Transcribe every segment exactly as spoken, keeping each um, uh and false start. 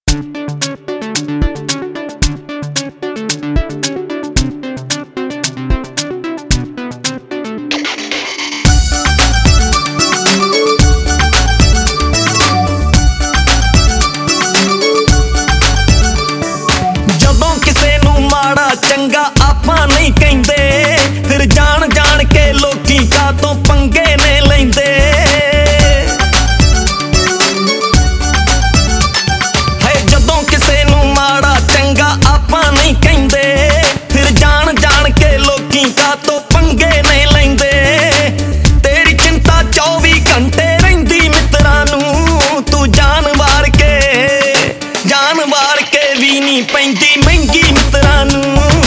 चंगा आपां नहीं कहंदे, फिर जान जान के लोकी कातों पंगे ने लैंदे। है जदों किसे नूं माड़ा चंगा आपां नहीं कहंदे, फिर जान जान के लोकी कातों पंगे ने लैंदे। तेरी चिंता चौबी घंटे रहिंदी मित्रां नूं, तू जान वार के जान वार के भी नहीं पैंदी महंगी मित्रां नूं।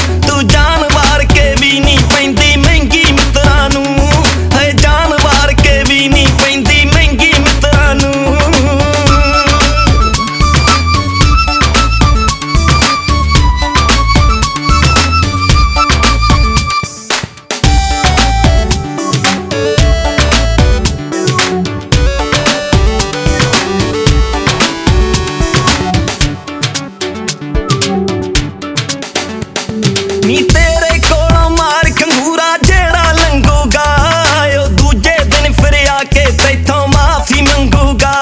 नी तेरे कोलों मार खंगूरा जेड़ा लंघूगा, ओ दूजे दिन फिर आके तैथों माफी मंगूगा।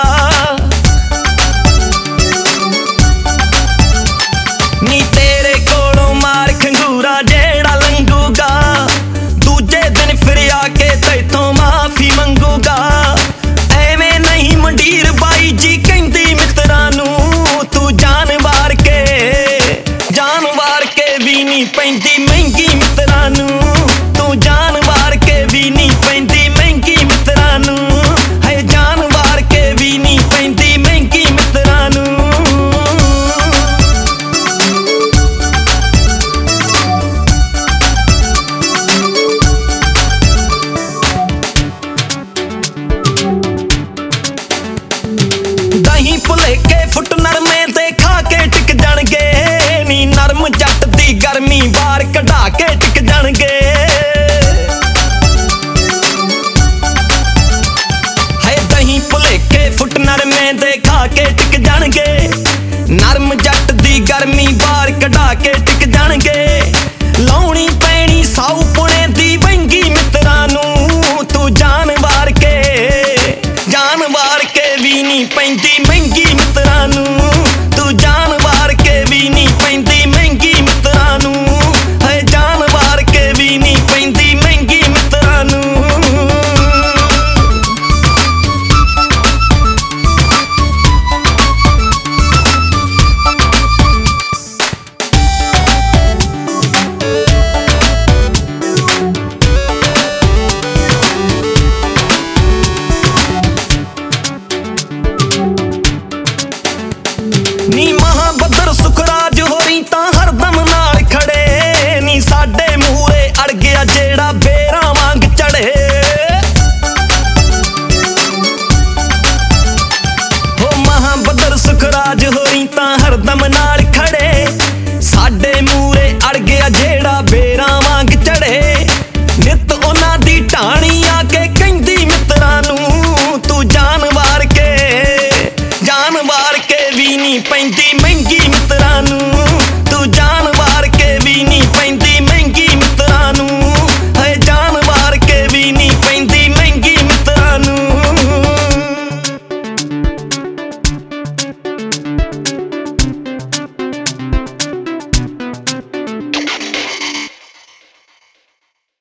नी तेरे कोलों मार खंगूरा जेड़ा लंघूगा, दूजे दिन फिर आके तैथों माफी मंगूगा। एवें नहीं मंडीर बाई जी कहंदी मित्रां नूं, तू जान वार के जान वार के भी नहीं पैंदी महंगी मित्रां नूं। तू जान वार के भी नहीं पैंदी महंगी मित्रां नूं। है जान वार के भी नहीं पैंदी महंगी मित्रां नूं। दही भुलेखे फुट नरमे ते खा के टिक जाणगे, नी नरम जट दी गर्मी बाहर कढा के टिक जाणगे। है दही भुलेखे फुट नरमे ते खा के टिक जाणगे, नरम जट दी गर्मी बाहर कढा के टिक जाणगे। लाउणी पैणी साऊ पुणे दी वंगी मित्रां नूं, तू जान वार के जान वार के भी नहीं पैंदी महंगी मित्रां नूं। तू जान वार के भी नहीं पैंदी महंगी मित्रां नूं। है जान वार के भी नहीं पैंदी महंगी मित्रां नूं। नी महाबदर सुखराज होरी तां हरदम नाल खड़े, नी साडे मूहरे अड़ गया जेड़ा बेरां वांग चढ़े। हो महाबदर सुखराज होरी तां हरदम नाल खड़े, साडे मूहरे अड़ गया जेड़ा बेरां वांग चढ़े। नित उन्हां दी ढाणी आके कहंदी मित्रां नूं, तू जान वार के जान वार के भी नहीं पैंदी महंगी